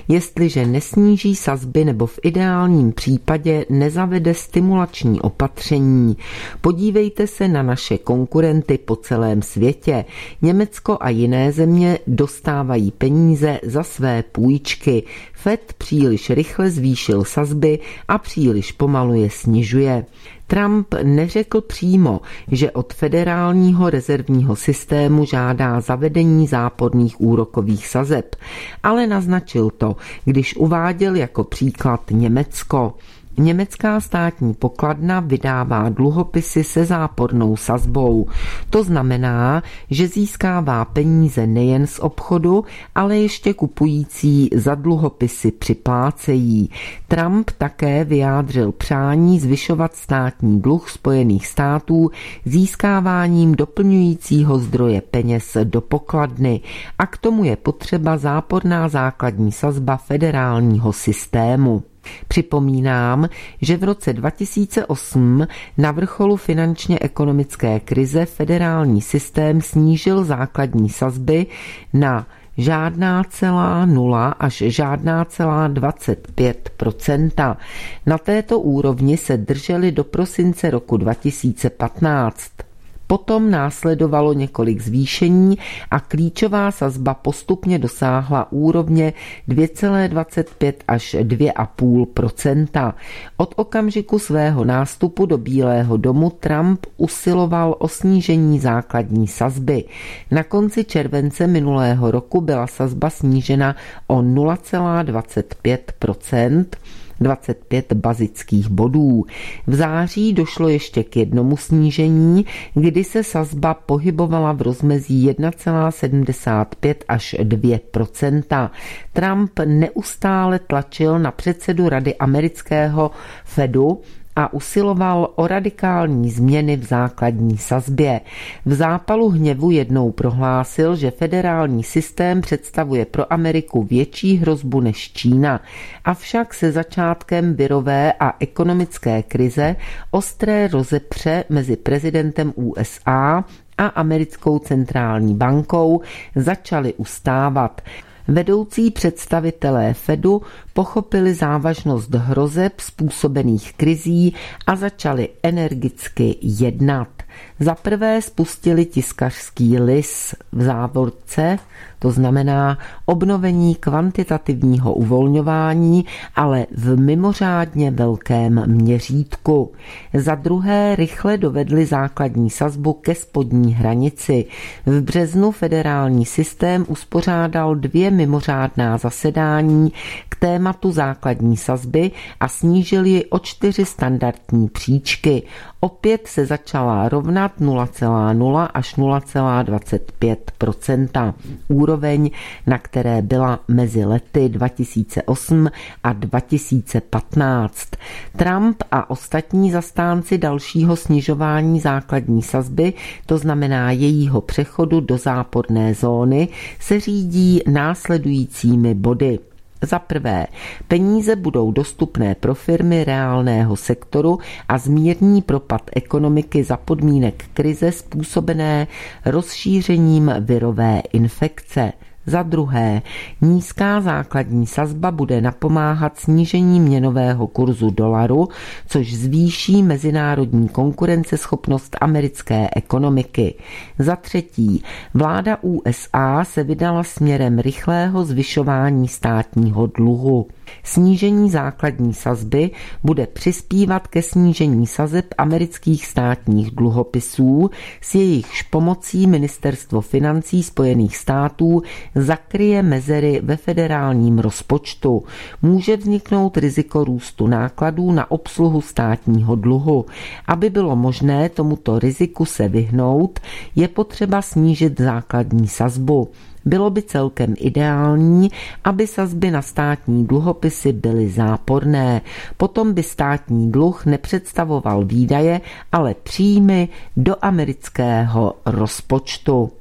A: pakliže nesníží sazby nebo v ideálním případě nezavede stimulační opatření. Podívejte se na naše konkurenty po celém světě. Německo a jiné země dostávají peníze za své půjčky. Fed příliš rychle zvýšil sazby a příliš pomalu je snižuje. Trump neřekl přímo, že od federálního rezervního systému žádá zavedení záporných úrokových sazeb, ale naznačil to, když uváděl jako příklad Německo. Německá státní pokladna vydává dluhopisy se zápornou sazbou. To znamená, že získává peníze nejen z obchodu, ale ještě kupující za dluhopisy připlácejí. Trump také vyjádřil přání zvyšovat státní dluh Spojených států získáváním doplňujícího zdroje peněz do pokladny a k tomu je potřeba záporná základní sazba federálního systému. Připomínám, že v roce dva tisíce osm na vrcholu finančně-ekonomické krize federální systém snížil základní sazby na žádná celá nula až žádná celá dvacet pět procenta. Na této úrovni se drželi do prosince roku dva tisíce patnáct. Potom následovalo několik zvýšení a klíčová sazba postupně dosáhla úrovně dvě celá dvacet pět až dvě celá pět procenta. Od okamžiku svého nástupu do Bílého domu Trump usiloval o snížení základní sazby. Na konci července minulého roku byla sazba snížena o nula celá dvacet pět procenta, dvacet pět bazických bodů. V září došlo ještě k jednomu snížení, kdy se sazba pohybovala v rozmezí jedna celá sedmdesát pět až dvě procenta. Trump neustále tlačil na předsedu Rady amerického Fedu a usiloval o radikální změny v základní sazbě. V zápalu hněvu jednou prohlásil, že federální systém představuje pro Ameriku větší hrozbu než Čína. Avšak se začátkem virové a ekonomické krize ostré rozepře mezi prezidentem U S A a americkou centrální bankou začaly ustávat. Vedoucí představitelé Fedu pochopili závažnost hrozeb způsobených krizí a začali energicky jednat. Za prvé spustili tiskařský lis v závorce, to znamená obnovení kvantitativního uvolňování, ale v mimořádně velkém měřítku. Za druhé rychle dovedli základní sazbu ke spodní hranici. V březnu federální systém uspořádal dvě mimořádná zasedání k tématu základní sazby a snížil ji o čtyři standardní příčky. Opět se začala rovnat nula celá nula až nula celá dvacet pět procenta. Úroveň, na které byla mezi lety dva tisíce osm a dva tisíce patnáct. Trump a ostatní zastánci dalšího snižování základní sazby, to znamená jejího přechodu do záporné zóny, se řídí následujícími body. Za prvé, peníze budou dostupné pro firmy reálného sektoru a zmírní propad ekonomiky za podmínek krize způsobené rozšířením virové infekce. Za druhé, nízká základní sazba bude napomáhat snížení měnového kurzu dolaru, což zvýší mezinárodní konkurenceschopnost americké ekonomiky. Za třetí, vláda U S A se vydala směrem rychlého zvyšování státního dluhu. Snížení základní sazby bude přispívat ke snížení sazeb amerických státních dluhopisů, s jejichž pomocí Ministerstvo financí Spojených států zakryje mezery ve federálním rozpočtu. Může vzniknout riziko růstu nákladů na obsluhu státního dluhu. Aby bylo možné tomuto riziku se vyhnout, je potřeba snížit základní sazbu. Bylo by celkem ideální, aby sazby na státní dluhopisy byly záporné. Potom by státní dluh nepředstavoval výdaje, ale příjmy do amerického rozpočtu.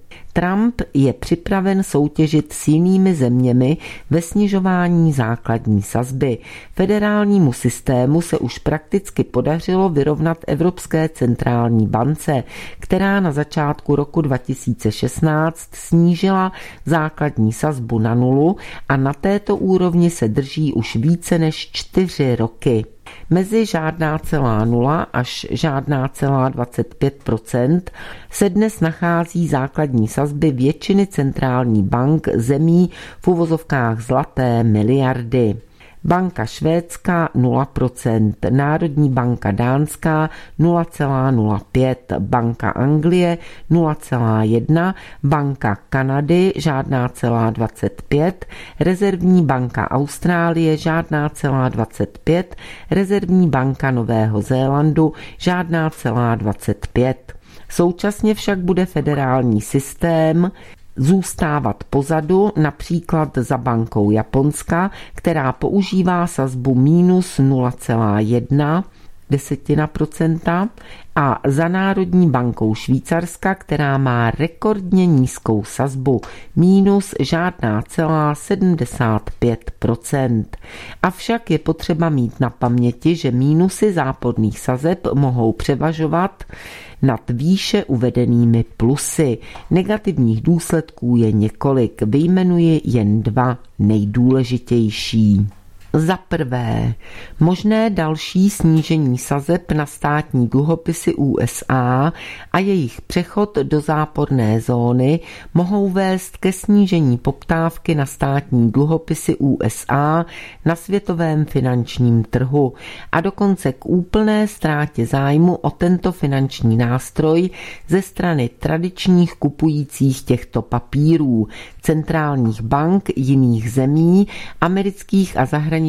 A: Trump je připraven soutěžit s jinými zeměmi ve snižování základní sazby. Federálnímu systému se už prakticky podařilo vyrovnat Evropské centrální bance, která na začátku roku dva tisíce šestnáct snížila základní sazbu na nulu a na této úrovni se drží už více než čtyři roky. Mezi žádná celá nula až žádná celá dvacet pět procent se dnes nachází základní sazby většiny centrální bank zemí v uvozovkách zlaté miliardy. Banka Švédska nula procent, Národní banka Dánská nula celá nula pět, Banka Anglie nula celá jedna, Banka Kanady žádná celá dvacet pět, Rezervní banka Austrálie žádná celá dvacet pět, Rezervní banka Nového Zélandu žádná celá dvacet pět. Současně však bude federální systém zůstávat pozadu, například za bankou Japonska, která používá sazbu mínus nula celá jedna desetina procenta a za Národní bankou Švýcarska, která má rekordně nízkou sazbu mínus žádná celá sedmdesát pět procent. Avšak je potřeba mít na paměti, že mínusy záporných sazeb mohou převažovat nad výše uvedenými plusy. Negativních důsledků je několik, vyjmenuji jen dva nejdůležitější. Za prvé, možné další snížení sazeb na státní dluhopisy U S A a jejich přechod do záporné zóny mohou vést ke snížení poptávky na státní dluhopisy U S A na světovém finančním trhu a dokonce k úplné ztrátě zájmu o tento finanční nástroj ze strany tradičních kupujících těchto papírů, centrálních bank jiných zemí, amerických a zahraničních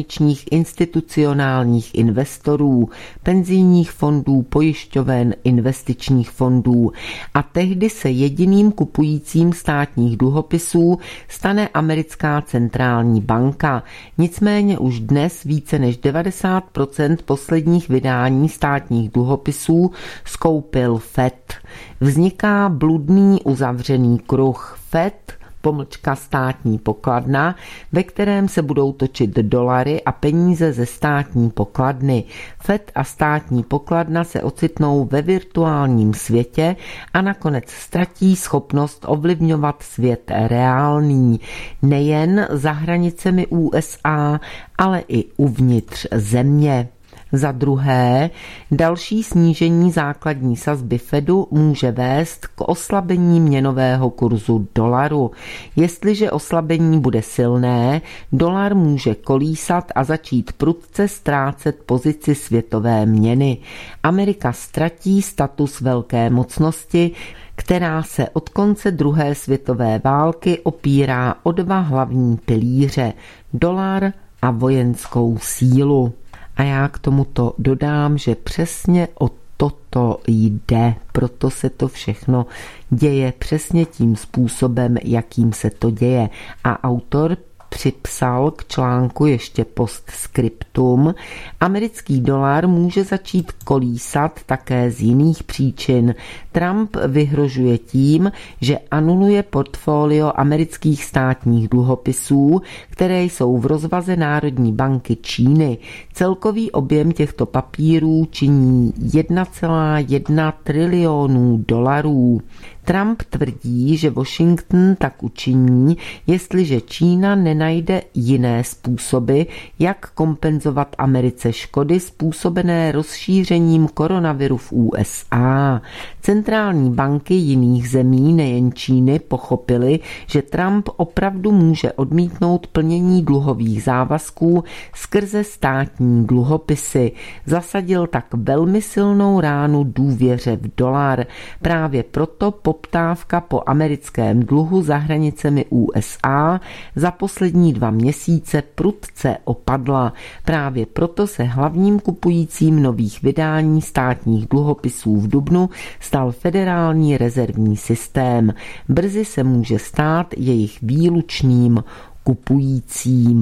A: institucionálních investorů, penzijních fondů, pojišťoven, investičních fondů a tehdy se jediným kupujícím státních dluhopisů stane americká centrální banka. Nicméně už dnes více než devadesát procent posledních vydání státních dluhopisů skoupil Fed. Vzniká bludný uzavřený kruh. Fed pomlčka státní pokladna, ve kterém se budou točit dolary a peníze ze státní pokladny. Fed a státní pokladna se ocitnou ve virtuálním světě a nakonec ztratí schopnost ovlivňovat svět reálný, nejen za hranicemi U S A, ale i uvnitř země. Za druhé, další snížení základní sazby Fedu může vést k oslabení měnového kurzu dolaru. Jestliže oslabení bude silné, dolar může kolísat a začít prudce ztrácet pozici světové měny. Amerika ztratí status velké mocnosti, která se od konce druhé světové války opírá o dva hlavní pilíře – dolar a vojenskou sílu. A já k tomuto dodám, že přesně o toto jde, proto se to všechno děje přesně tím způsobem, jakým se to děje. A autor připsal k článku ještě postscriptum. Americký dolar může začít kolísat také z jiných příčin. Trump vyhrožuje tím, že anuluje portfolio amerických státních dluhopisů, které jsou v rozvaze Národní banky Číny. Celkový objem těchto papírů činí jedna celá jedna trilionů dolarů. Trump tvrdí, že Washington tak učiní, jestliže Čína nenajde jiné způsoby, jak kompenzovat Americe škody způsobené rozšířením koronaviru v U S A. Centrální banky jiných zemí, nejen Číny, pochopily, že Trump opravdu může odmítnout plnění dluhových závazků skrze státní dluhopisy. Zasadil tak velmi silnou ránu důvěře v dolar. Právě proto poptávka po americkém dluhu za hranicemi U S A za poslední dva měsíce prudce opadla. Právě proto se hlavním kupujícím nových vydání státních dluhopisů v dubnu stal Federální rezervní systém. Brzy se může stát jejich výlučným kupujícím.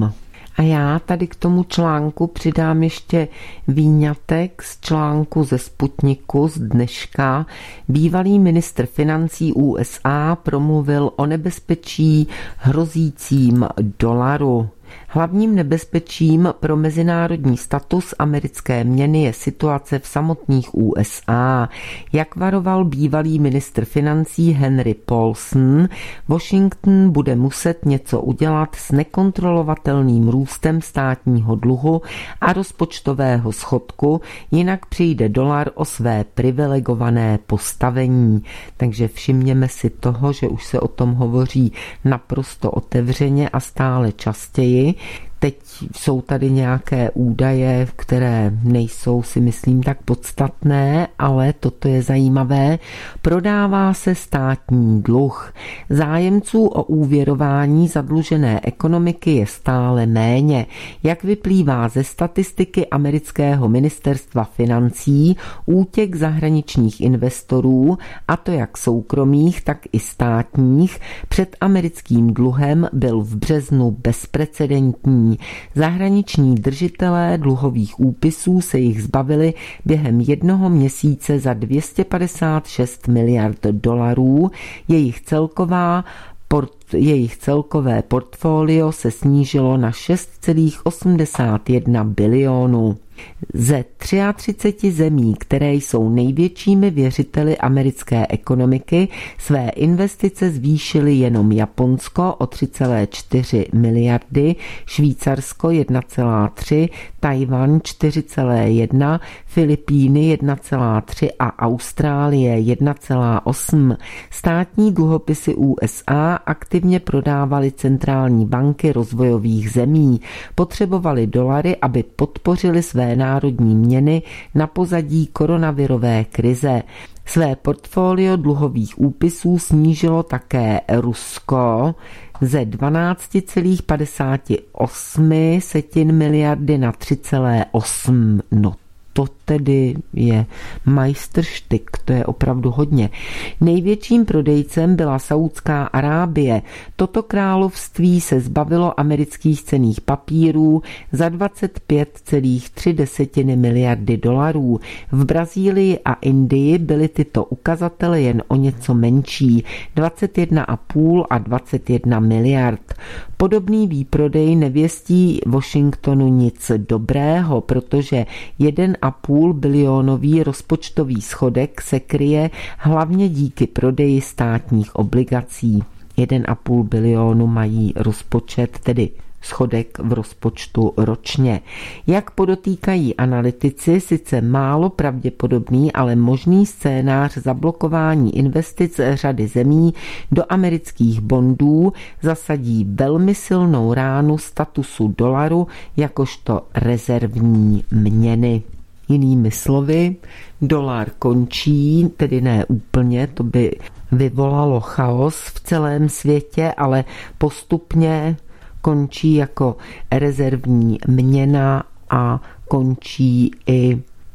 A: A já tady k tomu článku přidám ještě výňatek z článku ze Sputniku z dneška. Bývalý ministr financí U S A promluvil o nebezpečí hrozícím dolaru. Hlavním nebezpečím pro mezinárodní status americké měny je situace v samotných U S A. Jak varoval bývalý ministr financí Henry Paulson, Washington bude muset něco udělat s nekontrolovatelným růstem státního dluhu a rozpočtového schodku, jinak přijde dolar o své privilegované postavení. Takže všimněme si toho, že už se o tom hovoří naprosto otevřeně a stále častěji. Teď jsou tady nějaké údaje, které nejsou, si myslím, tak podstatné, ale toto je zajímavé. Prodává se státní dluh. Zájemců o úvěrování zadlužené ekonomiky je stále méně. Jak vyplývá ze statistiky amerického ministerstva financí, útěk zahraničních investorů, a to jak soukromých, tak i státních, před americkým dluhem byl v březnu bezprecedentní. Zahraniční držitelé dluhových úpisů se jich zbavili během jednoho měsíce za dvě stě padesát šest miliard dolarů. Jejich celková port, jejich celkové portfolio se snížilo na šest celá osmdesát jedna bilionu. Ze třiceti tří zemí, které jsou největšími věřiteli americké ekonomiky, své investice zvýšily jenom Japonsko o tři celé čtyři miliardy, Švýcarsko jedna celá tři, Tajvan čtyři celé jedna, Filipíny jedna celá tři a Austrálie jedna celá osm. Státní dluhopisy U S A aktivně prodávaly centrální banky rozvojových zemí. Potřebovali dolary, aby podpořili své národní měny na pozadí koronavirové krize. Své portfolio dluhových úpisů snížilo také Rusko ze dvanáct celá padesát osm miliardy na tři celá osm. No to tedy je majstrštyk, to je opravdu hodně. Největším prodejcem byla Saúdská Arábie. Toto království se zbavilo amerických cenných papírů za dvacet pět celá tři miliardy dolarů. V Brazílii a Indii byly tyto ukazatele jen o něco menší, dvacet jedna celá pět a dvacet jedna miliard. Podobný výprodej nevěstí Washingtonu nic dobrého, protože jeden a půl bilionový rozpočtový schodek se kryje hlavně díky prodeji státních obligací. jeden a půl bilionu mají rozpočet, tedy schodek v rozpočtu ročně. Jak podotýkají analytici, sice málo pravděpodobný, ale možný scénář zablokování investic řady zemí do amerických bondů zasadí velmi silnou ránu statusu dolaru jakožto rezervní měny. Jinými slovy, dolar končí, tedy ne úplně, to by vyvolalo chaos v celém světě, ale postupně končí jako rezervní měna a končí i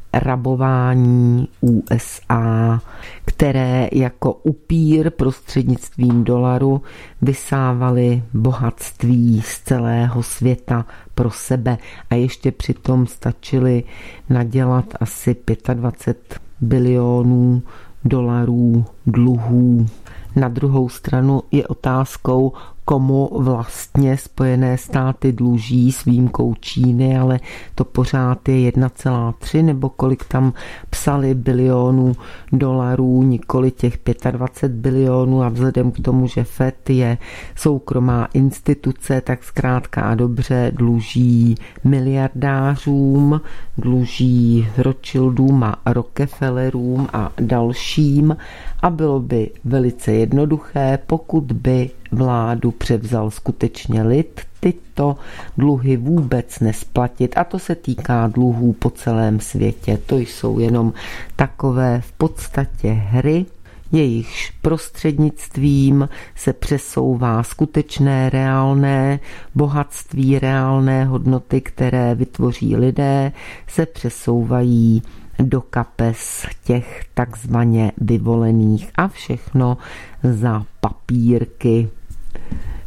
A: rabování U S A, které jako upír prostřednictvím dolaru vysávaly bohatství z celého světa pro sebe a ještě přitom stačili nadělat asi dvacet pět bilionů dolarů dluhů. Na druhou stranu je otázkou, komu vlastně Spojené státy dluží, s výjimkou Číny, ale to pořád je jedna celá tři nebo kolik tam psali bilionů dolarů, nikoli těch dvacet pět bilionů, a vzhledem k tomu, že Fed je soukromá instituce, tak zkrátka a dobře dluží miliardářům, dluží Rothschildům a Rockefellerům a dalším a bylo by velice jednoduché, pokud by vládu převzal skutečně lid, tyto dluhy vůbec nesplatit, a to se týká dluhů po celém světě. To jsou jenom takové v podstatě hry, jejichž prostřednictvím se přesouvá skutečné reálné bohatství, reálné hodnoty, které vytvoří lidé, se přesouvají do kapes těch takzvaně vyvolených a všechno za papírky.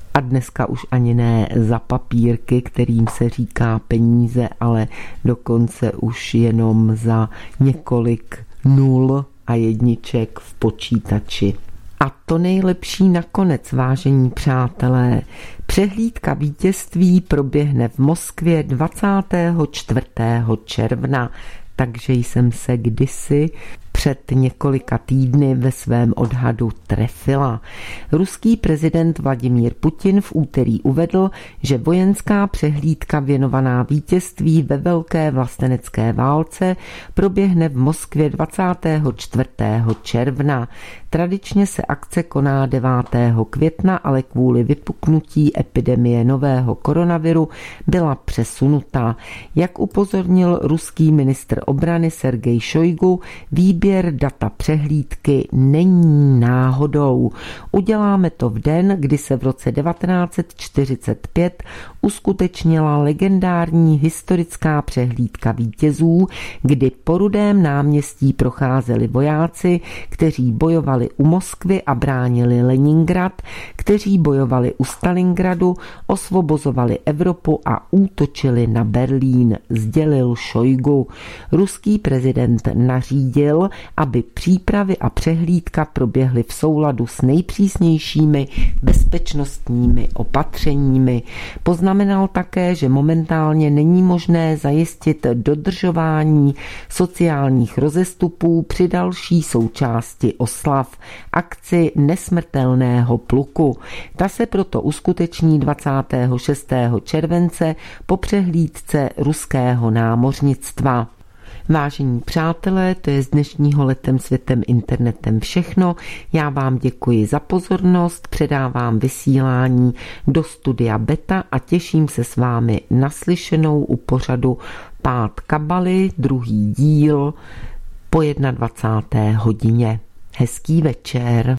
A: A dneska už ani ne za papírky, kterým se říká peníze, ale dokonce už jenom za několik nul a jedniček v počítači. A to nejlepší nakonec, vážení přátelé. Přehlídka vítězství proběhne v Moskvě dvacátého čtvrtého června, takže jsem se kdysi před několika týdny ve svém odhadu trefila. Ruský prezident Vladimír Putin v úterý uvedl, že vojenská přehlídka věnovaná vítězství ve velké vlastenecké válce proběhne v Moskvě dvacátého čtvrtého června. Tradičně se akce koná devátého května, ale kvůli vypuknutí epidemie nového koronaviru byla přesunuta. Jak upozornil ruský ministr obrany Sergej Šojgu, výběr data přehlídky není náhodou. Uděláme to v den, kdy se v roce devatenáct set čtyřicet pět uskutečnila legendární historická přehlídka vítězů, kdy po Rudém náměstí procházeli vojáci, kteří bojovali u Moskvy a bránili Leningrad, kteří bojovali u Stalingradu, osvobozovali Evropu a útočili na Berlín, sdělil Šojgu. Ruský prezident nařídil, aby přípravy a přehlídka proběhly v souladu s nejpřísnějšími bezpečnostními opatřeními. Poznamenal také, že momentálně není možné zajistit dodržování sociálních rozestupů při další součásti oslav, akci nesmrtelného pluku. Ta se proto uskuteční dvacátého šestého července po přehlídce ruského námořnictva. Vážení přátelé, to je z dnešního Letem světem internetem všechno. Já vám děkuji za pozornost, předávám vysílání do studia Beta a těším se s vámi naslyšenou u pořadu Pád kabaly, druhý díl po dvacáté jedné hodině. Hezký večer.